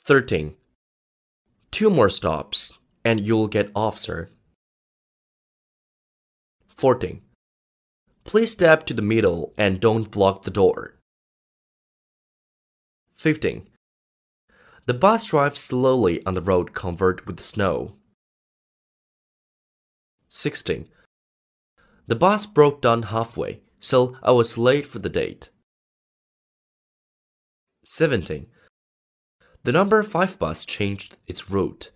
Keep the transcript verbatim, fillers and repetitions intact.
thirteen. Two more stops, and you'll get off, sir. fourteen. Please step to the middle and don't block the door. fifteen. The bus drives slowly on the road covered with snow. sixteen. The bus broke down halfway, so I was late for the date. seventeen. The number five bus changed its route.